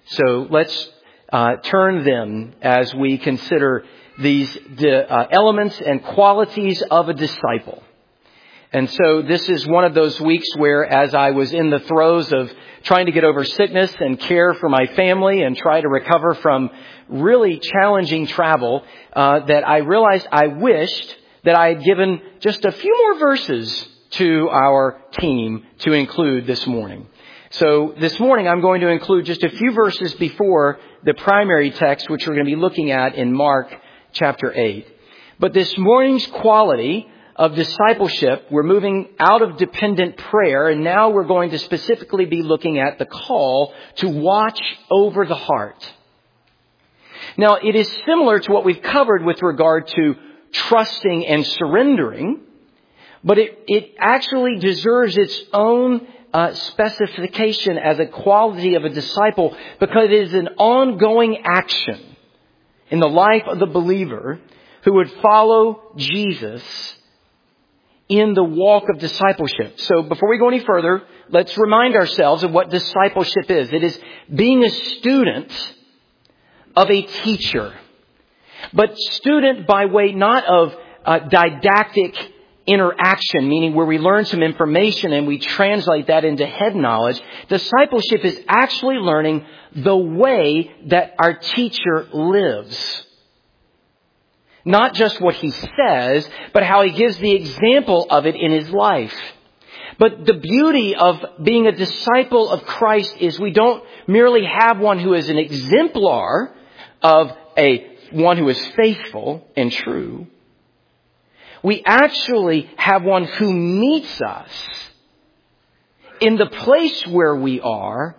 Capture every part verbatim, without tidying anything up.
So let's uh, turn then as we consider these uh, elements and qualities of a disciple. And so this is one of those weeks where, as I was in the throes of trying to get over sickness and care for my family and try to recover from really challenging travel, uh, that I realized I wished that I had given just a few more verses to our team to include this morning. So this morning I'm going to include just a few verses before the primary text, which we're going to be looking at in Mark chapter eight. But this morning's quality of discipleship, we're moving out of dependent prayer, and now we're going to specifically be looking at the call to watch over the heart. Now, it is similar to what we've covered with regard to trusting and surrendering, but it, it actually deserves its own uh, specification as a quality of a disciple, because it is an ongoing action in the life of the believer who would follow Jesus in the walk of discipleship. So before we go any further, let's remind ourselves of what discipleship is. It is being a student of a teacher, but student by way not of uh, didactic interaction, meaning where we learn some information and we translate that into head knowledge. Discipleship is actually learning the way that our teacher lives. Not just what he says, but how he gives the example of it in his life. But the beauty of being a disciple of Christ is we don't merely have one who is an exemplar of a one who is faithful and true. We actually have one who meets us in the place where we are,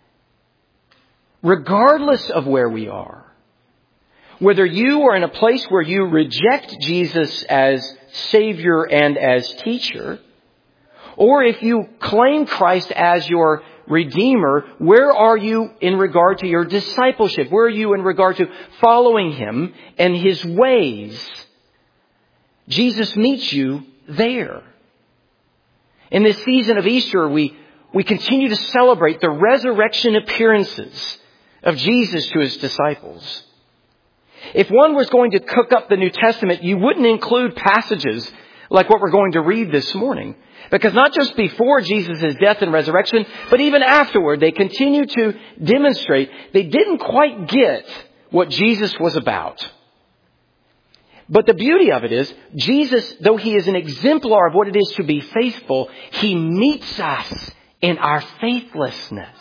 regardless of where we are. Whether you are in a place where you reject Jesus as Savior and as teacher, or if you claim Christ as your Redeemer, where are you in regard to your discipleship? Where are you in regard to following Him and His ways? Jesus meets you there. In this season of Easter, we, we continue to celebrate the resurrection appearances of Jesus to His disciples. If one was going to cook up the New Testament, you wouldn't include passages like what we're going to read this morning. Because not just before Jesus' death and resurrection, but even afterward, they continue to demonstrate they didn't quite get what Jesus was about. But the beauty of it is, Jesus, though He is an exemplar of what it is to be faithful, He meets us in our faithlessness.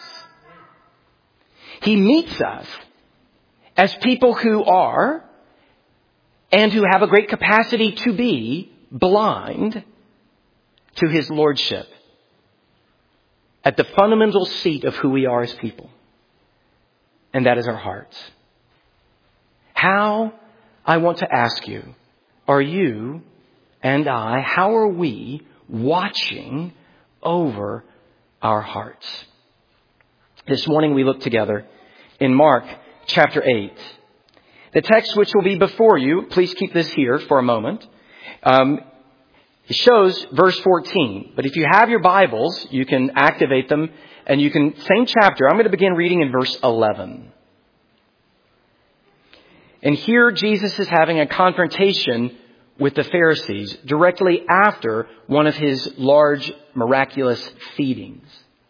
He meets us as people who are, and who have a great capacity to be, blind to His lordship at the fundamental seat of who we are as people. And that is our hearts. How, I want to ask you, are you and I, how are we watching over our hearts? This morning we look together in Mark chapter eight. The text which will be before you, please keep this here for a moment. Um, it shows verse fourteen. But if you have your Bibles, you can activate them and you can, same chapter. I'm going to begin reading in verse eleven. And here Jesus is having a confrontation with the Pharisees directly after one of His large miraculous feedings.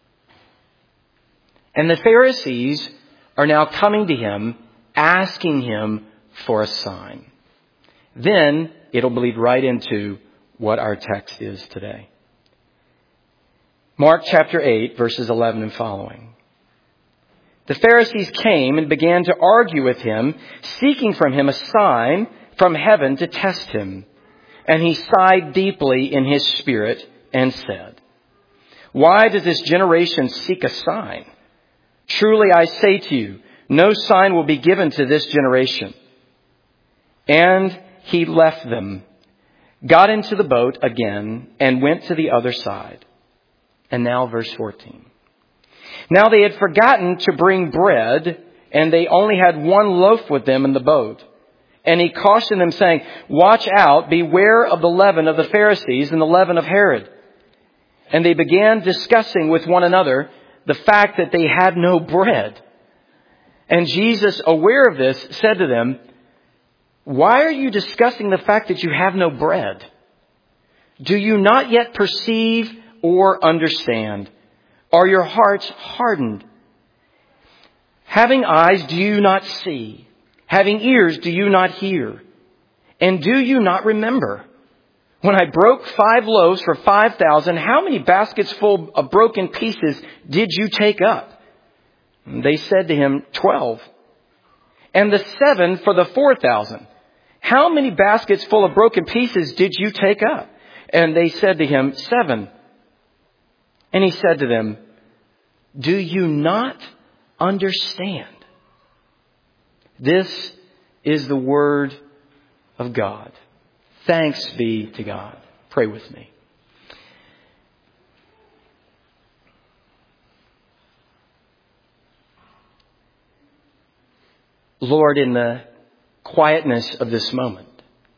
And the Pharisees are now coming to Him, asking Him for a sign. Then it'll bleed right into what our text is today. Mark chapter eight, verses eleven and following. The Pharisees came and began to argue with Him, seeking from Him a sign from heaven to test Him. And He sighed deeply in His spirit and said, "Why does this generation seek a sign? Truly I say to you, no sign will be given to this generation." And He left them, got into the boat again, and went to the other side. And now verse fourteen. Now they had forgotten to bring bread, and they only had one loaf with them in the boat. And He cautioned them, saying, "Watch out, beware of the leaven of the Pharisees and the leaven of Herod." And they began discussing with one another the fact that they had no bread. And Jesus, aware of this, said to them, "Why are you discussing the fact that you have no bread? Do you not yet perceive or understand? Are your hearts hardened? Having eyes, do you not see? Having ears, do you not hear? And do you not remember? When I broke five loaves for five thousand, how many baskets full of broken pieces did you take up?" And they said to him, twelve. "And the seven for the four thousand, how many baskets full of broken pieces did you take up?" And they said to him, seven. And he said to them, "Do you not understand?" This is the word of God. Thanks be to God. Pray with me. Lord, in the quietness of this moment,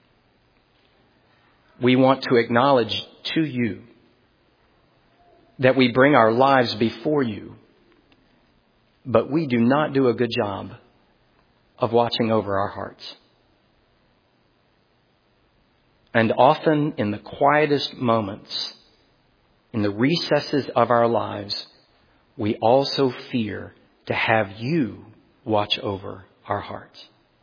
we want to acknowledge to you that we bring our lives before you, but we do not do a good job of watching over our hearts. And often in the quietest moments, in the recesses of our lives, we also fear to have you watch over our hearts.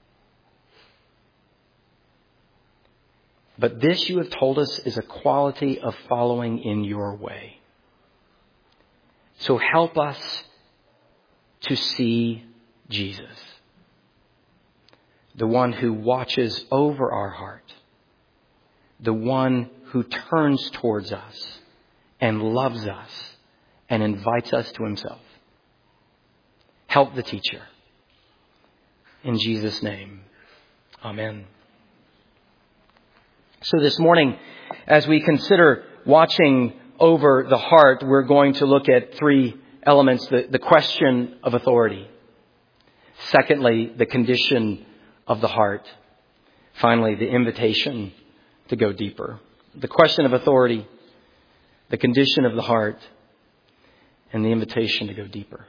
But this, you have told us, is a quality of following in your way. So help us to see Jesus, the one who watches over our heart, the one who turns towards us and loves us and invites us to himself. Help the teacher. In Jesus' name, amen. So this morning, as we consider watching over the heart, we're going to look at three elements. The, the question of authority. Secondly, the condition of the heart. Finally, the invitation to go deeper. The question of authority, the condition of the heart, and the invitation to go deeper.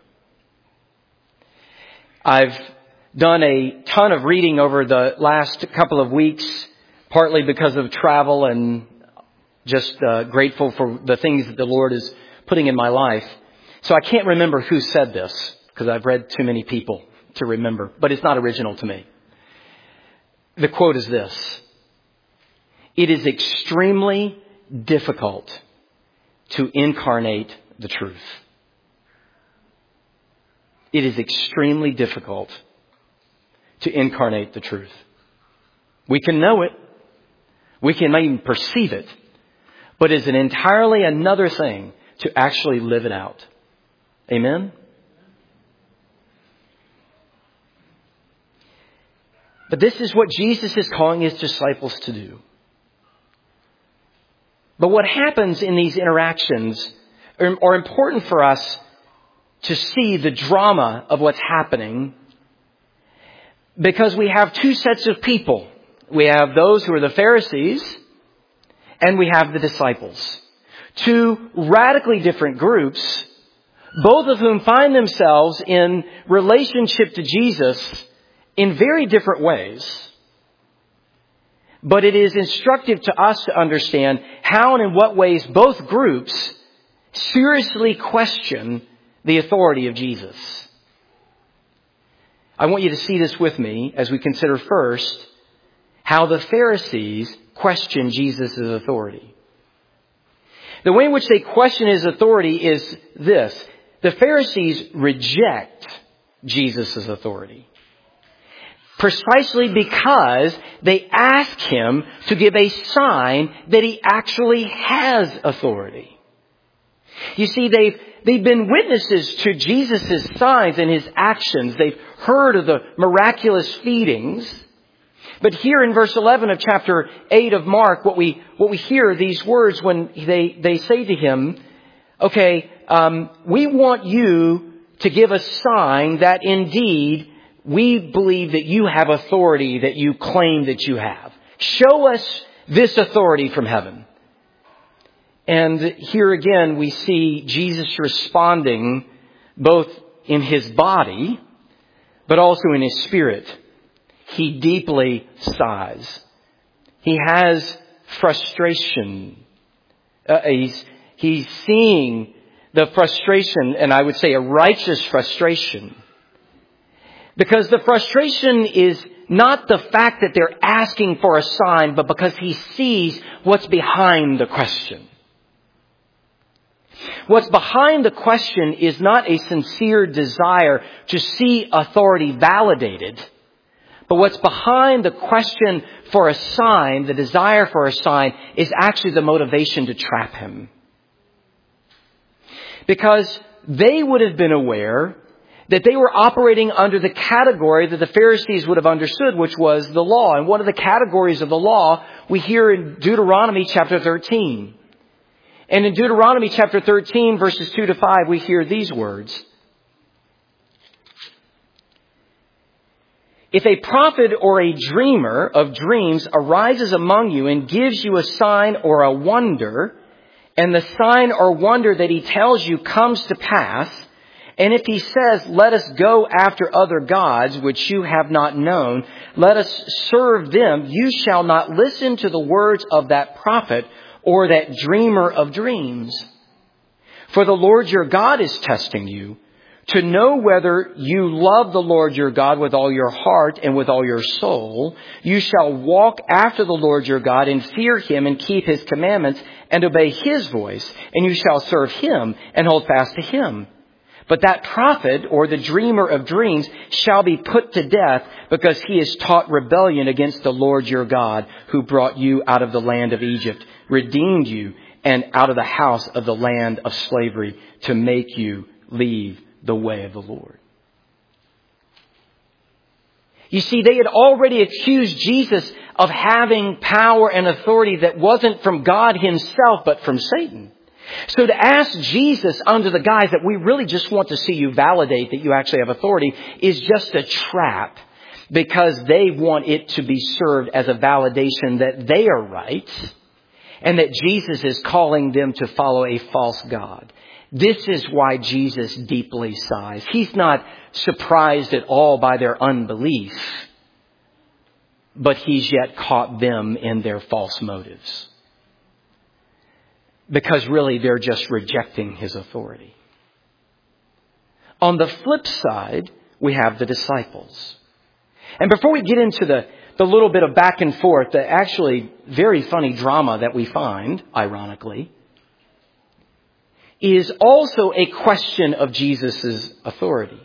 I've done a ton of reading over the last couple of weeks, partly because of travel and just uh, grateful for the things that the Lord is putting in my life. So I can't remember who said this because I've read too many people to remember, but it's not original to me. The quote is this: "It is extremely difficult to incarnate the truth." It is extremely difficult to incarnate the truth. We can know it. We can even perceive it. But it's an entirely another thing to actually live it out. Amen? But this is what Jesus is calling his disciples to do. But what happens in these interactions are, are important for us to see the drama of what's happening, because we have two sets of people. We have those who are the Pharisees, and we have the disciples. Two radically different groups, both of whom find themselves in relationship to Jesus in very different ways. But it is instructive to us to understand how and in what ways both groups seriously question the authority of Jesus. I want you to see this with me as we consider first how the Pharisees question Jesus' authority. The way in which they question his authority is this: the Pharisees reject Jesus' authority, precisely because they ask him to give a sign that he actually has authority. You see, they've they've been witnesses to Jesus' signs and his actions. They've heard of the miraculous feedings. But here in verse eleven of chapter eight of Mark, what we what we hear are these words when they, they say to him, okay, um, we want you to give a sign that indeed we believe that you have authority that you claim that you have. Show us this authority from heaven. And here again we see Jesus responding both in his body, but also in his spirit, he deeply sighs. He has frustration. Uh, he's, he's seeing the frustration, and I would say a righteous frustration. Because the frustration is not the fact that they're asking for a sign, but because he sees what's behind the question. What's behind the question is not a sincere desire to see authority validated, but what's behind the question for a sign, the desire for a sign, is actually the motivation to trap him. Because they would have been aware that they were operating under the category that the Pharisees would have understood, which was the law. And one of the categories of the law we hear in Deuteronomy chapter thirteen. And in Deuteronomy chapter thirteen, verses two to five, we hear these words. If a prophet or a dreamer of dreams arises among you and gives you a sign or a wonder, and the sign or wonder that he tells you comes to pass, and if he says, let us go after other gods which you have not known, let us serve them, you shall not listen to the words of that prophet or that dreamer of dreams. For the Lord your God is testing you to know whether you love the Lord your God with all your heart and with all your soul. You shall walk after the Lord your God and fear him and keep his commandments and obey his voice, and you shall serve him and hold fast to him. But that prophet or the dreamer of dreams shall be put to death because he has taught rebellion against the Lord your God, who brought you out of the land of Egypt, redeemed you, and out of the house of the land of slavery, to make you leave the way of the Lord. You see, they had already accused Jesus of having power and authority that wasn't from God himself, but from Satan. So to ask Jesus under the guise that we really just want to see you validate that you actually have authority is just a trap, because they want it to be served as a validation that they are right and that Jesus is calling them to follow a false God. This is why Jesus deeply sighs. He's not surprised at all by their unbelief, but he's yet caught them in their false motives. Because really they're just rejecting his authority. On the flip side, we have the disciples. And before we get into the, the little bit of back and forth, the actually very funny drama that we find, ironically, is also a question of Jesus' authority.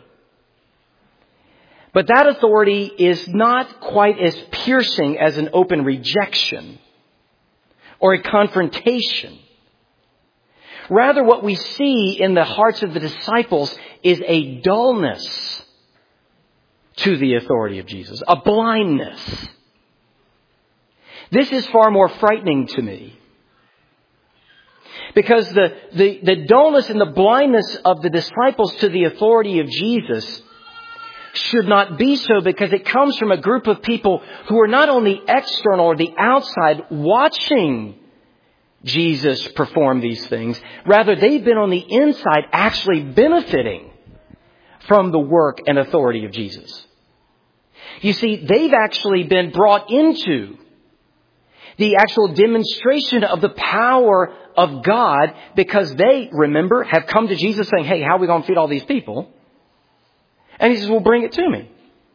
But that authority is not quite as piercing as an open rejection or a confrontation. Rather, what we see in the hearts of the disciples is a dullness to the authority of Jesus, a blindness. This is far more frightening to me. Because the, the, the dullness and the blindness of the disciples to the authority of Jesus should not be so, because it comes from a group of people who are not only external or the outside watching Jesus perform these things. Rather, they've been on the inside actually benefiting from the work and authority of Jesus. You see, they've actually been brought into the actual demonstration of the power of God, because they, remember, have come to Jesus saying, hey, how are we going to feed all these people? And he says, well, bring it to me.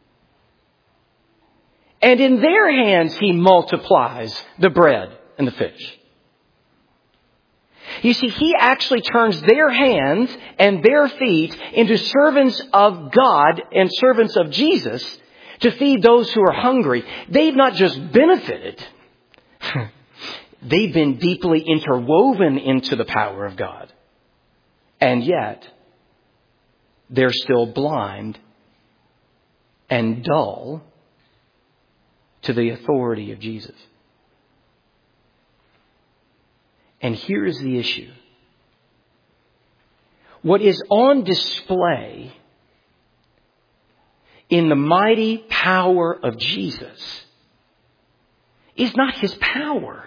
And in their hands, he multiplies the bread and the fish. You see, he actually turns their hands and their feet into servants of God and servants of Jesus to feed those who are hungry. They've not just benefited. They've been deeply interwoven into the power of God. And yet, they're still blind and dull to the authority of Jesus. And here is the issue. What is on display in the mighty power of Jesus is not his power.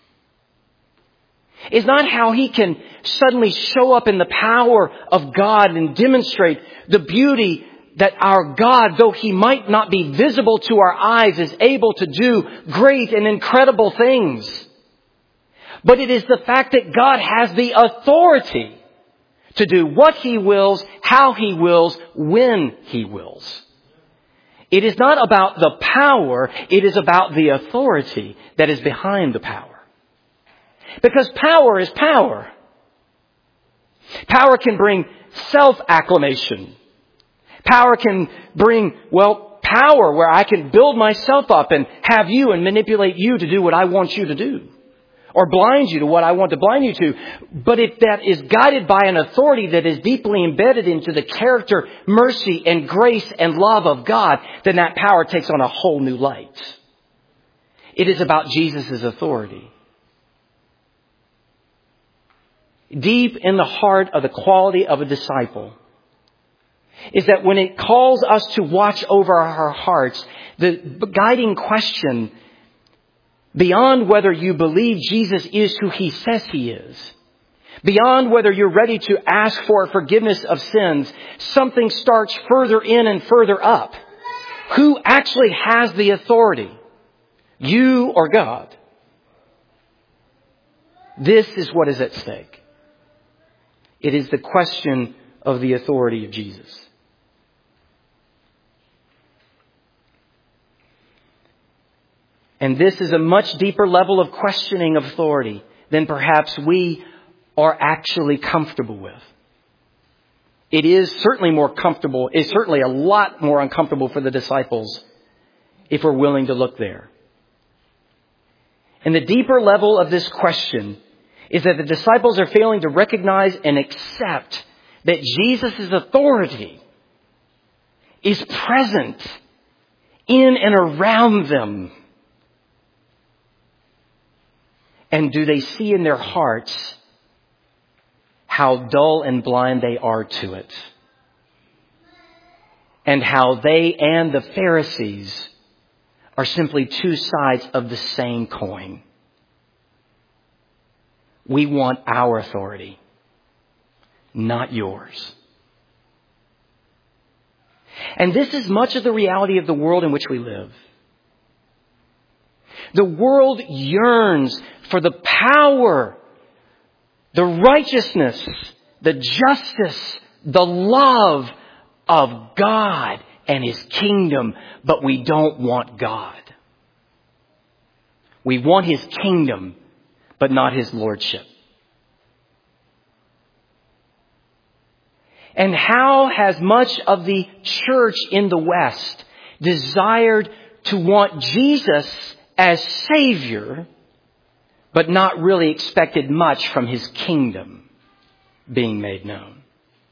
It's not how he can suddenly show up in the power of God and demonstrate the beauty that our God, though He might not be visible to our eyes, is able to do great and incredible things. But it is the fact that God has the authority to do what He wills, how He wills, when He wills. It is not about the power, it is about the authority that is behind the power. Because power is power. Power can bring self-acclamation. Power can bring, well, power where I can build myself up and have you and manipulate you to do what I want you to do. Or blind you to what I want to blind you to. But if that is guided by an authority that is deeply embedded into the character, mercy, and grace and love of God, then that power takes on a whole new light. It is about Jesus' authority. Deep in the heart of the quality of a disciple is that when it calls us to watch over our hearts, the guiding question beyond whether you believe Jesus is who He says He is, beyond whether you're ready to ask for forgiveness of sins, something starts further in and further up. Who actually has the authority? You or God? This is what is at stake. It is the question of the authority of Jesus. And this is a much deeper level of questioning of authority than perhaps we are actually comfortable with. It is certainly more comfortable, it's certainly a lot more uncomfortable for the disciples if we're willing to look there. And the deeper level of this question is that the disciples are failing to recognize and accept that Jesus' authority is present in and around them. And do they see in their hearts how dull and blind they are to it? And how they and the Pharisees are simply two sides of the same coin. We want our authority, not yours. And this is much of the reality of the world in which we live. The world yearns for the power, the righteousness, the justice, the love of God and His kingdom, but we don't want God. We want His kingdom, but not His lordship. And how has much of the church in the West desired to want Jesus as Savior, but not really expected much from His kingdom being made known?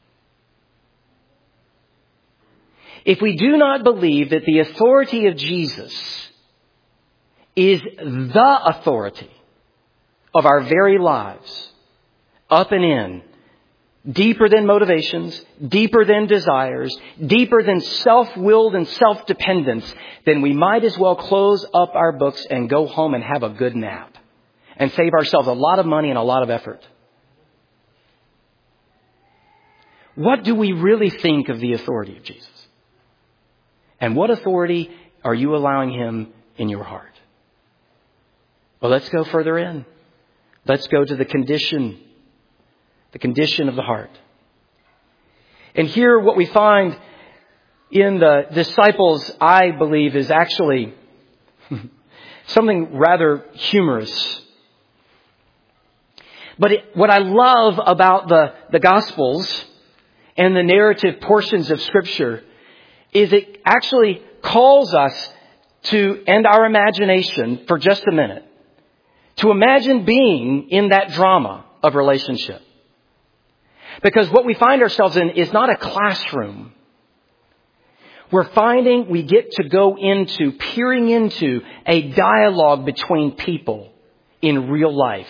If we do not believe that the authority of Jesus is the authority of our very lives, up and in, deeper than motivations, deeper than desires, deeper than self-willed and self-dependence, then we might as well close up our books and go home and have a good nap and save ourselves a lot of money and a lot of effort. What do we really think of the authority of Jesus? And what authority are you allowing Him in your heart? Well, let's go further in. Let's go to the condition, the condition of the heart. And here what we find in the disciples, I believe, is actually something rather humorous. But it, what I love about the, the Gospels and the narrative portions of Scripture is it actually calls us to end our imagination for just a minute. To imagine being in that drama of relationship. Because what we find ourselves in is not a classroom. We're finding we get to go into, peering into a dialogue between people in real life.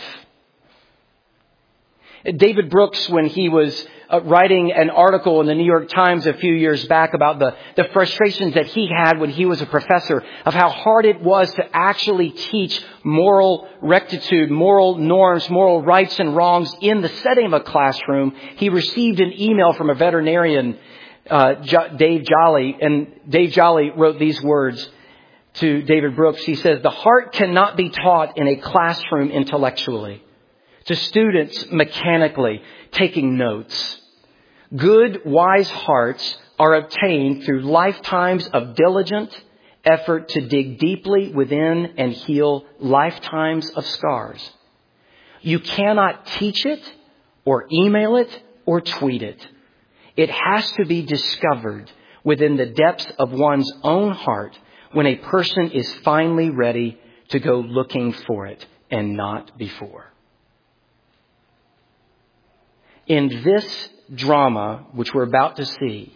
David Brooks, when he was uh, writing an article in the New York Times a few years back about the, the frustrations that he had when he was a professor of how hard it was to actually teach moral rectitude, moral norms, moral rights and wrongs in the setting of a classroom, he received an email from a veterinarian uh, jo- Dave Jolly, and Dave Jolly wrote these words to David Brooks. He says, the heart cannot be taught in a classroom intellectually, to students mechanically taking notes. Good, wise hearts are obtained through lifetimes of diligent effort to dig deeply within and heal lifetimes of scars. You cannot teach it or email it or tweet it. It has to be discovered within the depths of one's own heart when a person is finally ready to go looking for it and not before. In this drama, which we're about to see,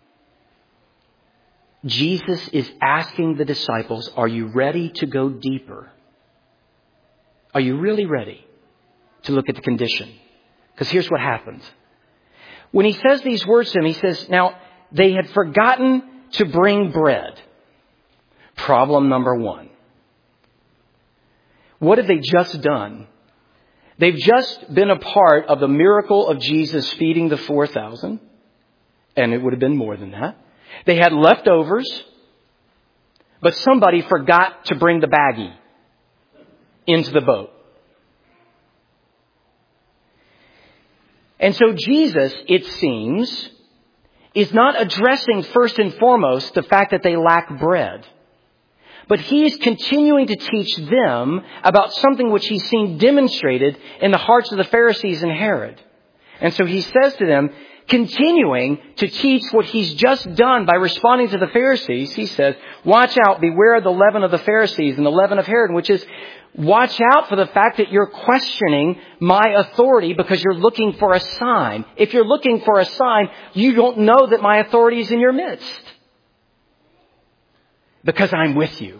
Jesus is asking the disciples, are you ready to go deeper? Are you really ready to look at the condition? Because here's what happens. When he says these words to them, he says, now, they had forgotten to bring bread. Problem number one. What have they just done? They've just been a part of the miracle of Jesus feeding the four thousand. And it would have been more than that. They had leftovers, but somebody forgot to bring the baggie into the boat. And so Jesus, it seems, is not addressing first and foremost the fact that they lack bread. But he is continuing to teach them about something which he's seen demonstrated in the hearts of the Pharisees and Herod. And so he says to them, continuing to teach what he's just done by responding to the Pharisees, he says, watch out, beware of the leaven of the Pharisees and the leaven of Herod, which is, watch out for the fact that you're questioning my authority because you're looking for a sign. If you're looking for a sign, you don't know that my authority is in your midst. Because I'm with you.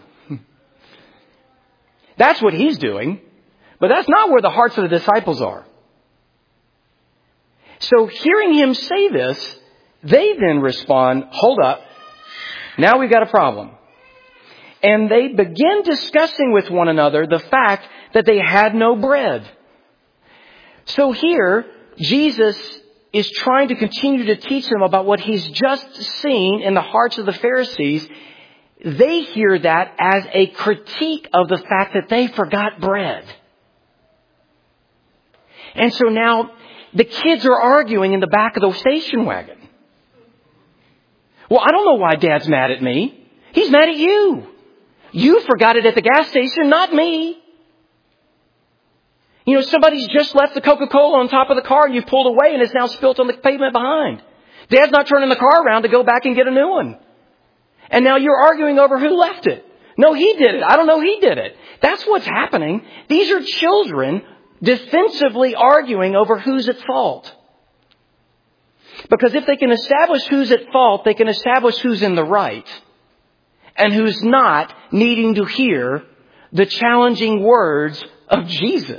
That's what he's doing. But that's not where the hearts of the disciples are. So hearing him say this, they then respond, hold up, now we've got a problem. And they begin discussing with one another the fact that they had no bread. So here, Jesus is trying to continue to teach them about what he's just seen in the hearts of the Pharisees. They hear that as a critique of the fact that they forgot bread. And so now the kids are arguing in the back of the station wagon. Well, I don't know why Dad's mad at me. He's mad at you. You forgot it at the gas station, not me. You know, somebody's just left the Coca-Cola on top of the car and you've pulled away and it's now spilt on the pavement behind. Dad's not turning the car around to go back and get a new one. And now you're arguing over who left it. No, he did it. I don't know, he did it. That's what's happening. These are children defensively arguing over who's at fault. Because if they can establish who's at fault, they can establish who's in the right and who's not, needing to hear the challenging words of Jesus.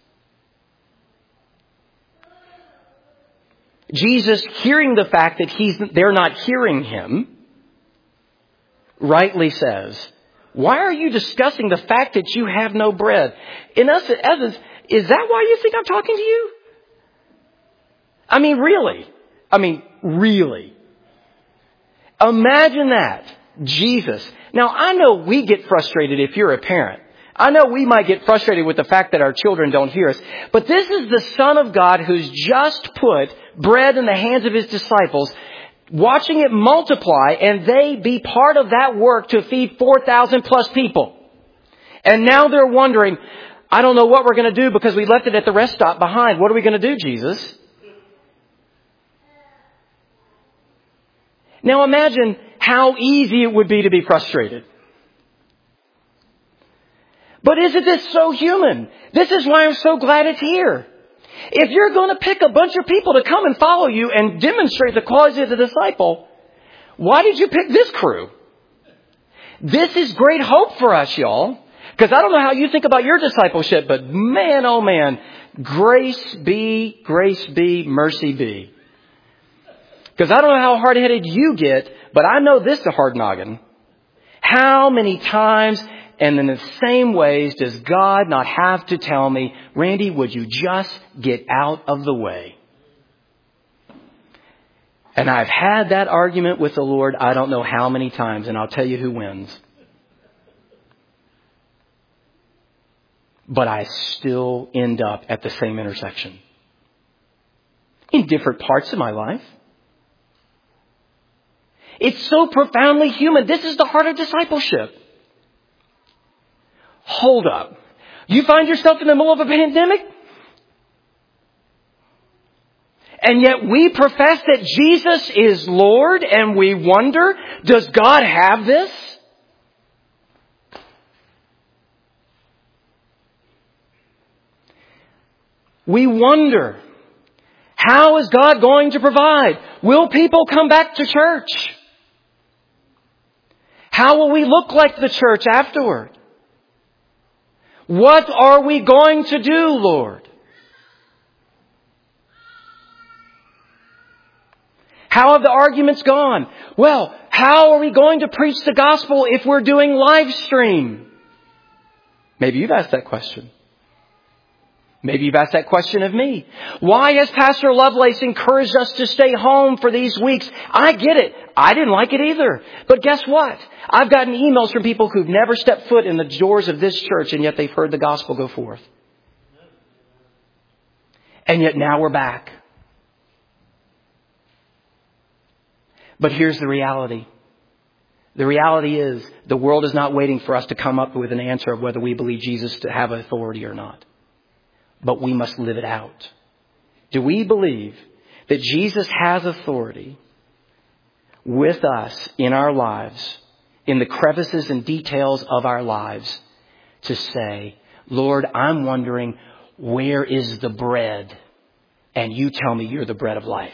Jesus, hearing the fact that he's, they're not hearing him, rightly says, why are you discussing the fact that you have no bread? In essence, is that why you think I'm talking to you? I mean, really? I mean, really? Imagine that. Jesus. Now, I know we get frustrated if you're a parent. I know we might get frustrated with the fact that our children don't hear us. But this is the Son of God who's just put bread in the hands of his disciples, watching it multiply, and they be part of that work to feed four thousand plus people. And now they're wondering, I don't know what we're going to do because we left it at the rest stop behind. What are we going to do, Jesus? Now imagine how easy it would be to be frustrated. But isn't this so human? This is why I'm so glad it's here. If you're going to pick a bunch of people to come and follow you and demonstrate the quality of the disciple, why did you pick this crew? This is great hope for us, y'all. Because I don't know how you think about your discipleship, but man, oh man, grace be, grace be, mercy be. Because I don't know how hard-headed you get, but I know this is a hard noggin. How many times and in the same ways does God not have to tell me, Randy, would you just get out of the way? And I've had that argument with the Lord I don't know how many times, and I'll tell you who wins. But I still end up at the same intersection. In different parts of my life. It's so profoundly human. This is the heart of discipleship. Hold up. You find yourself in the middle of a pandemic? And yet we profess that Jesus is Lord, and we wonder, does God have this? We wonder, how is God going to provide? Will people come back to church? How will we look like the church afterward? What are we going to do, Lord? How have the arguments gone? Well, how are we going to preach the gospel if we're doing live stream? Maybe you've asked that question. Maybe you've asked that question of me. Why has Pastor Lovelace encouraged us to stay home for these weeks? I get it. I didn't like it either. But guess what? I've gotten emails from people who've never stepped foot in the doors of this church, and yet they've heard the gospel go forth. And yet now we're back. But here's the reality. The reality is the world is not waiting for us to come up with an answer of whether we believe Jesus to have authority or not. But we must live it out. Do we believe that Jesus has authority with us in our lives, in the crevices and details of our lives, to say, Lord, I'm wondering, where is the bread? And you tell me you're the bread of life.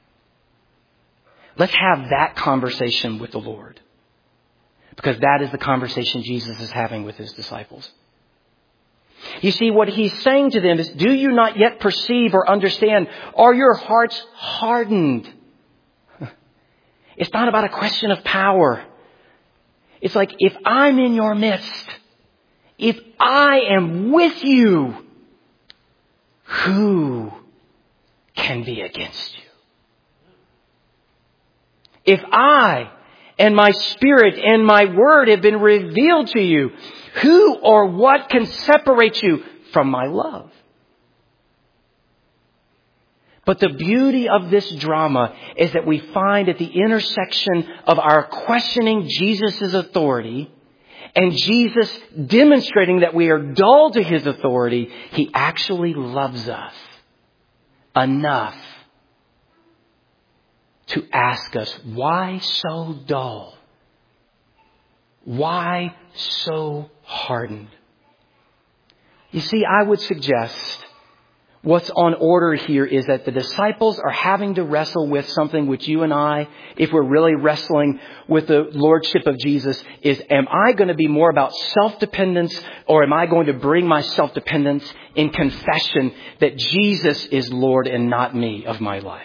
Let's have that conversation with the Lord. Because that is the conversation Jesus is having with his disciples. You see, what he's saying to them is, do you not yet perceive or understand? Are your hearts hardened? It's not about a question of power. It's like, if I'm in your midst, if I am with you, who can be against you? If I and my Spirit and my Word have been revealed to you, who or what can separate you from my love? But the beauty of this drama is that we find at the intersection of our questioning Jesus' authority and Jesus demonstrating that we are dull to his authority, he actually loves us enough to ask us, why so dull? Why so hardened? You see, I would suggest what's on order here is that the disciples are having to wrestle with something which you and I, if we're really wrestling with the lordship of Jesus, is, am I going to be more about self-dependence, or am I going to bring my self-dependence in confession that Jesus is Lord and not me of my life?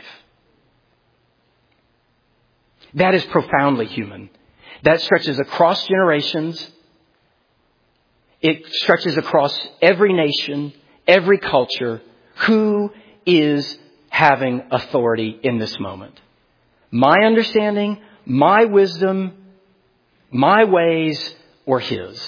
That is profoundly human. That stretches across generations. It stretches across every nation, every culture. Who is having authority in this moment? My understanding, my wisdom, my ways, or his?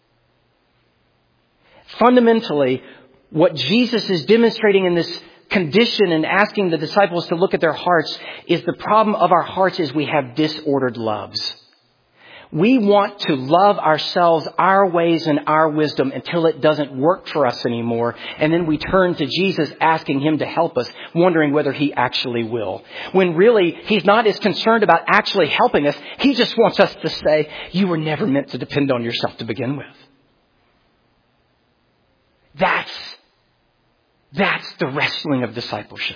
Fundamentally, what Jesus is demonstrating in this condition and asking the disciples to look at their hearts is the problem of our hearts is we have disordered loves. We want to love ourselves, our ways, and our wisdom until it doesn't work for us anymore. And then we turn to Jesus asking him to help us, wondering whether he actually will. When really, he's not as concerned about actually helping us. He just wants us to say, you were never meant to depend on yourself to begin with. That's, that's the wrestling of discipleship.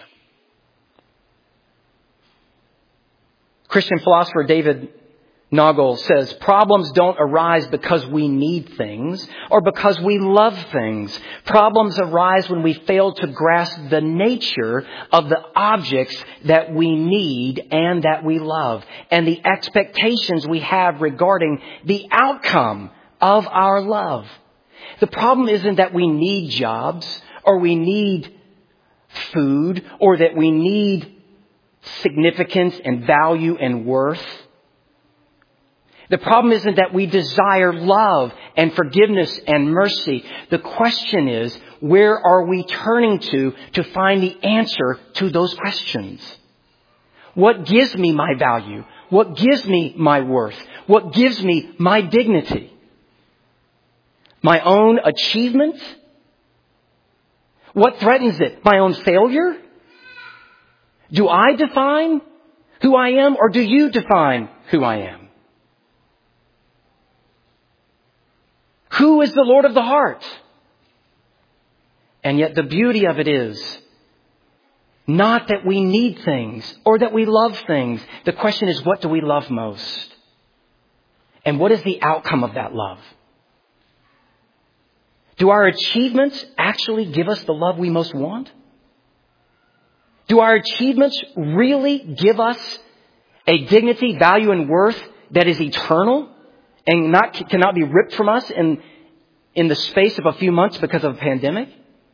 Christian philosopher David Nagel says, problems don't arise because we need things or because we love things. Problems arise when we fail to grasp the nature of the objects that we need and that we love, and the expectations we have regarding the outcome of our love. The problem isn't that we need jobs or we need food or that we need significance and value and worth. The problem isn't that we desire love and forgiveness and mercy. The question is, where are we turning to to find the answer to those questions? What gives me my value? What gives me my worth? What gives me my dignity? My own achievement? What threatens it? My own failure? Do I define who I am, or do you define who I am? Who is the Lord of the heart? And yet the beauty of it is not that we need things or that we love things. The question is, what do we love most? And what is the outcome of that love? Do our achievements actually give us the love we most want? Do our achievements really give us a dignity, value, and worth that is eternal and not cannot be ripped from us in, in the space of a few months because of a pandemic?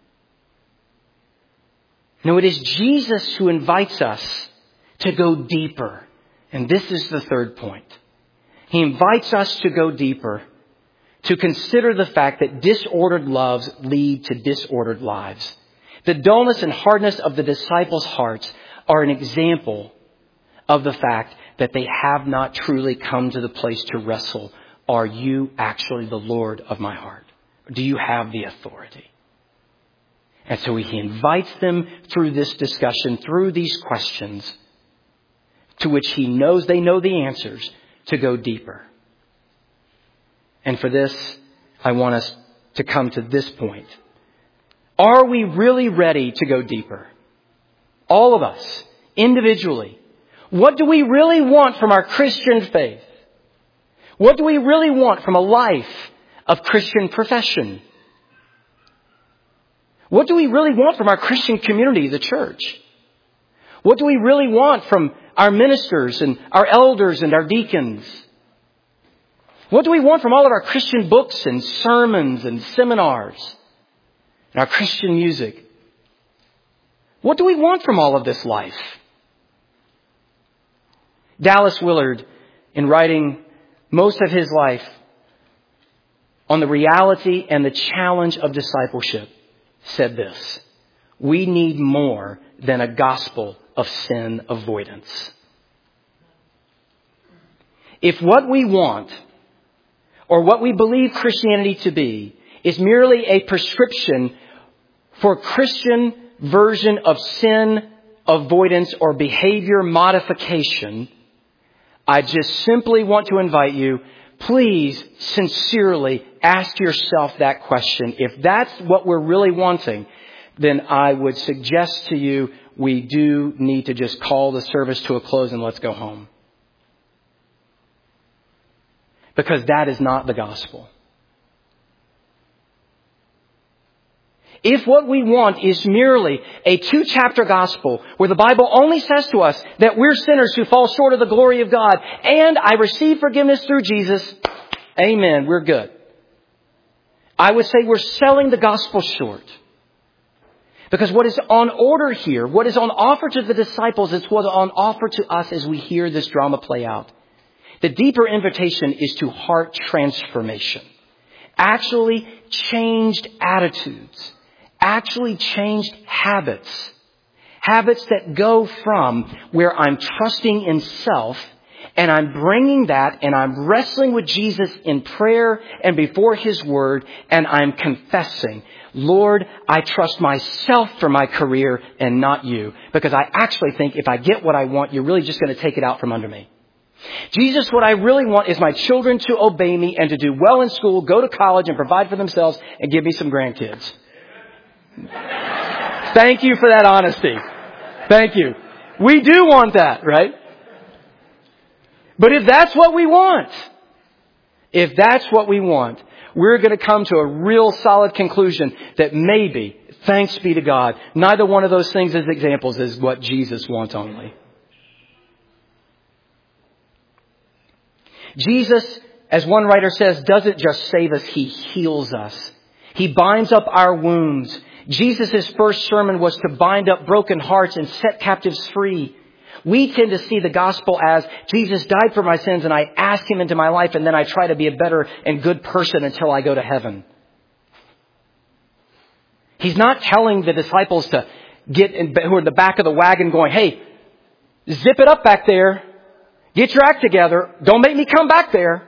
No, it is Jesus who invites us to go deeper. And this is the third point. He invites us to go deeper, to consider the fact that disordered loves lead to disordered lives. The dullness and hardness of the disciples' hearts are an example of the fact that they have not truly come to the place to wrestle. Are you actually the Lord of my heart? Do you have the authority? And so he invites them through this discussion, through these questions, to which he knows they know the answers, to go deeper. And for this, I want us to come to this point. Are we really ready to go deeper? All of us, individually. What do we really want from our Christian faith? What do we really want from a life of Christian profession? What do we really want from our Christian community, the church? What do we really want from our ministers and our elders and our deacons? What do we want from all of our Christian books and sermons and seminars and our Christian music? What do we want from all of this life? Dallas Willard, in writing most of his life on the reality and the challenge of discipleship, said this: we need more than a gospel of sin avoidance. If what we want, or what we believe Christianity to be, is merely a prescription for Christian version of sin avoidance or behavior modification, I just simply want to invite you, please sincerely ask yourself that question. If that's what we're really wanting, then I would suggest to you we do need to just call the service to a close and let's go home. Because that is not the gospel. If what we want is merely a two-chapter gospel where the Bible only says to us that we're sinners who fall short of the glory of God and I receive forgiveness through Jesus, amen, we're good. I would say we're selling the gospel short. Because what is on order here, what is on offer to the disciples is what is on offer to us as we hear this drama play out. The deeper invitation is to heart transformation. Actually changed attitudes. Actually changed habits. Habits that go from where I'm trusting in self and I'm bringing that and I'm wrestling with Jesus in prayer and before His Word and I'm confessing, Lord, I trust myself for my career and not you. Because I actually think if I get what I want, you're really just going to take it out from under me. Jesus, what I really want is my children to obey me and to do well in school, go to college and provide for themselves and give me some grandkids. Thank you for that honesty. Thank you. We do want that, right? But if that's what we want, if that's what we want, we're going to come to a real solid conclusion that maybe, thanks be to God, neither one of those things as examples is what Jesus wants only. Jesus, as one writer says, doesn't just save us, He heals us. He binds up our wounds. Jesus' first sermon was to bind up broken hearts and set captives free. We tend to see the gospel as Jesus died for my sins and I ask him into my life and then I try to be a better and good person until I go to heaven. He's not telling the disciples to get in, who are in the back of the wagon going, hey, zip it up back there. Get your act together. Don't make me come back there.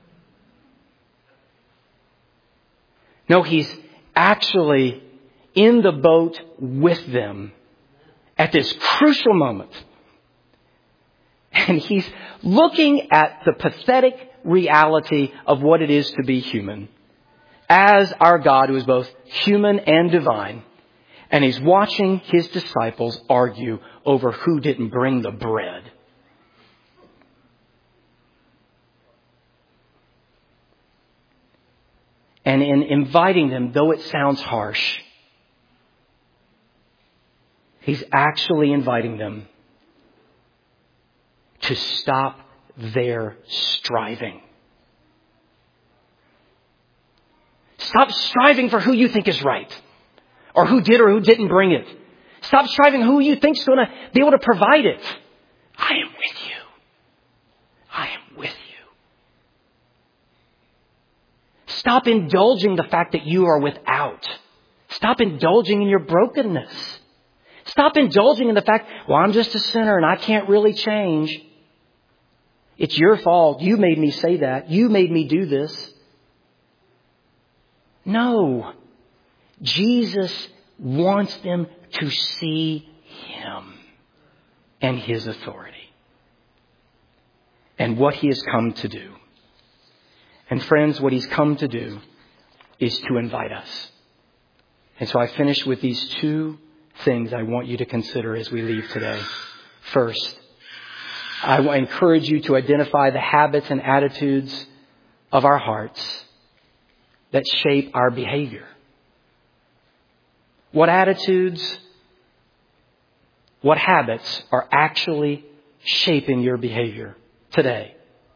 No, he's actually in the boat with them at this crucial moment. And he's looking at the pathetic reality of what it is to be human as our God, who is both human and divine. And he's watching his disciples argue over who didn't bring the bread. And in inviting them, though it sounds harsh, he's actually inviting them to stop their striving. Stop striving for who you think is right, or who did or who didn't bring it. Stop striving who you think is going to be able to provide it. I am with you. I am with you. Stop indulging the fact that you are without. Stop indulging in your brokenness. Stop indulging in the fact, well, I'm just a sinner and I can't really change. It's your fault. You made me say that. You made me do this. No. Jesus wants them to see him and his authority and what he has come to do. And friends, what he's come to do is to invite us. And so I finish with these two things I want you to consider as we leave today. First, I encourage you to identify the habits and attitudes of our hearts that shape our behavior. What attitudes, what habits are actually shaping your behavior today?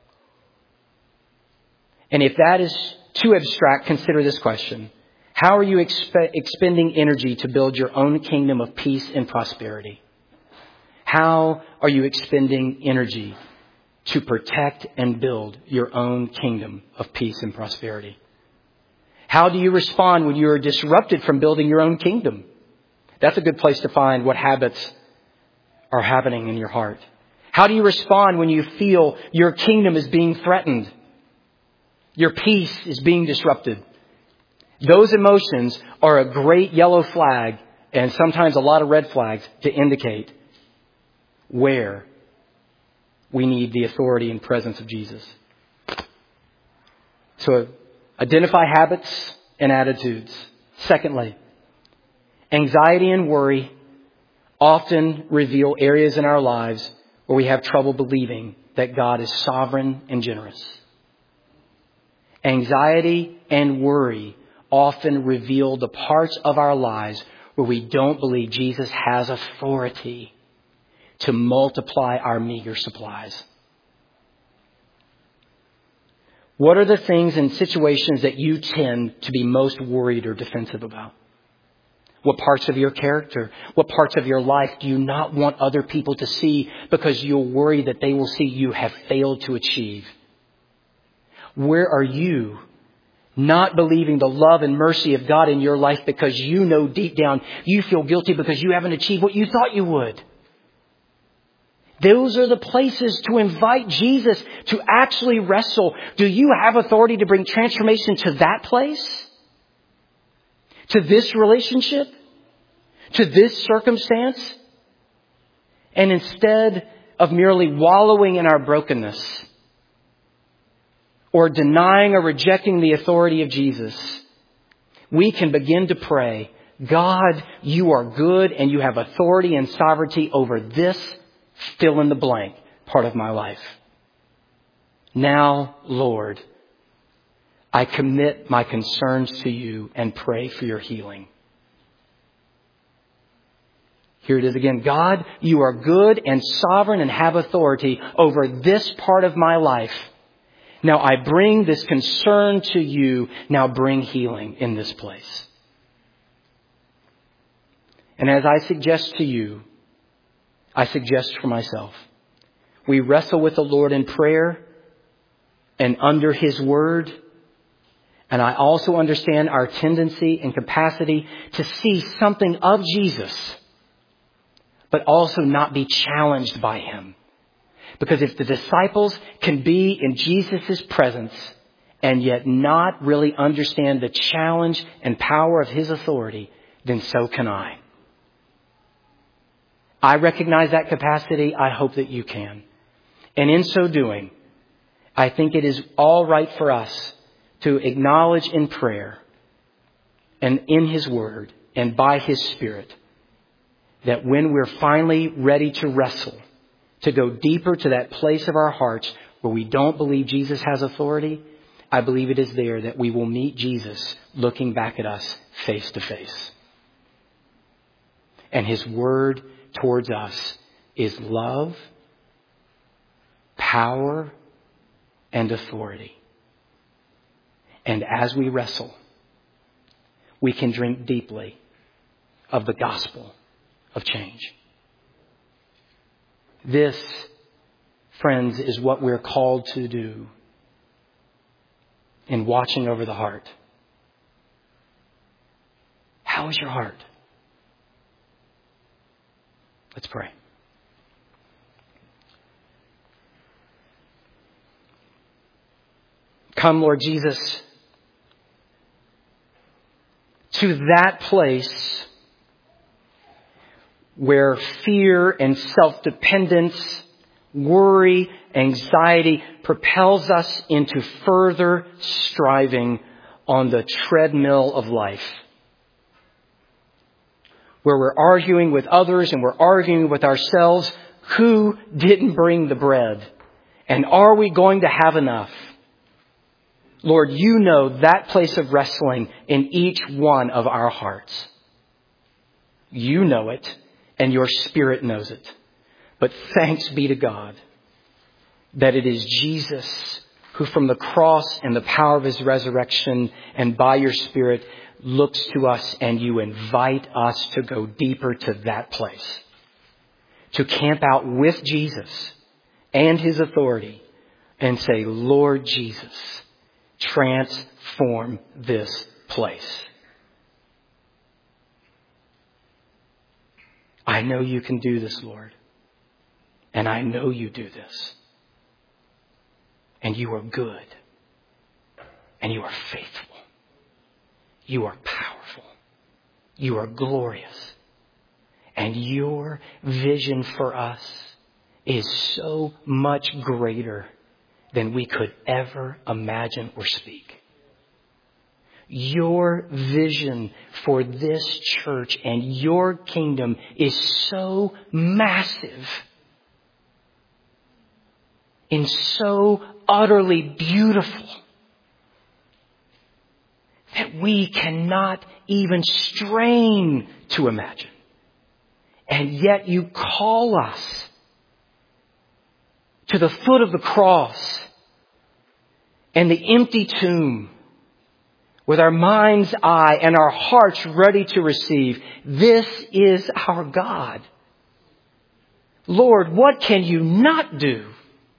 And if that is too abstract, consider this question. How are you expe- expending energy to build your own kingdom of peace and prosperity? How are you expending energy to protect and build your own kingdom of peace and prosperity? How do you respond when you are disrupted from building your own kingdom? That's a good place to find what habits are happening in your heart. How do you respond when you feel your kingdom is being threatened? Your peace is being disrupted. Those emotions are a great yellow flag and sometimes a lot of red flags to indicate where we need the authority and presence of Jesus. So identify habits and attitudes. Secondly, anxiety and worry often reveal areas in our lives where we have trouble believing that God is sovereign and generous. Anxiety and worry often reveal the parts of our lives where we don't believe Jesus has authority to multiply our meager supplies. What are the things and situations that you tend to be most worried or defensive about? What parts of your character, what parts of your life do you not want other people to see because you'll worry that they will see you have failed to achieve? Where are you not believing the love and mercy of God in your life because you know deep down you feel guilty because you haven't achieved what you thought you would? Those are the places to invite Jesus to actually wrestle. Do you have authority to bring transformation to that place? To this relationship? To this circumstance? And instead of merely wallowing in our brokenness or denying or rejecting the authority of Jesus, we can begin to pray, God, you are good and you have authority and sovereignty over this fill in the blank part of my life. Now, Lord, I commit my concerns to you and pray for your healing. Here it is again. God, you are good and sovereign and have authority over this part of my life. Now I bring this concern to you. Now bring healing in this place. And as I suggest to you, I suggest for myself, we wrestle with the Lord in prayer and under His Word. And I also understand our tendency and capacity to see something of Jesus, but also not be challenged by Him. Because if the disciples can be in Jesus' presence and yet not really understand the challenge and power of His authority, then so can I. I recognize that capacity. I hope that you can. And in so doing, I think it is all right for us to acknowledge in prayer and in His Word and by His Spirit that when we're finally ready to wrestle, to go deeper to that place of our hearts where we don't believe Jesus has authority, I believe it is there that we will meet Jesus looking back at us face to face. And His Word towards us is love, power, and authority. And as we wrestle, we can drink deeply of the gospel of change. This, friends, is what we're called to do in watching over the heart. How is your heart? Let's pray. Come, Lord Jesus, to that place where fear and self-dependence, worry, anxiety propels us into further striving on the treadmill of life. Where we're arguing with others and we're arguing with ourselves, who didn't bring the bread? And are we going to have enough? Lord, you know that place of wrestling in each one of our hearts. You know it, and your Spirit knows it. But thanks be to God that it is Jesus who from the cross and the power of His resurrection and by your Spirit looks to us, and you invite us to go deeper to that place. To camp out with Jesus and His authority and say, Lord Jesus, transform this place. I know you can do this, Lord. And I know you do this. And you are good. And you are faithful. You are powerful. You are glorious. And your vision for us is so much greater than we could ever imagine or speak. Your vision for this church and your kingdom is so massive and so utterly beautiful that we cannot even strain to imagine. And yet you call us to the foot of the cross and the empty tomb with our mind's eye and our hearts ready to receive. This is our God. Lord, what can you not do?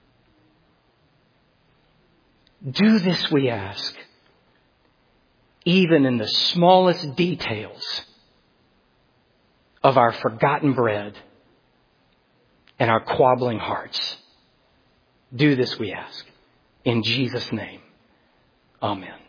Do this, we ask, even in the smallest details of our forgotten bread and our quabbling hearts. Do this, we ask. In Jesus' name, amen.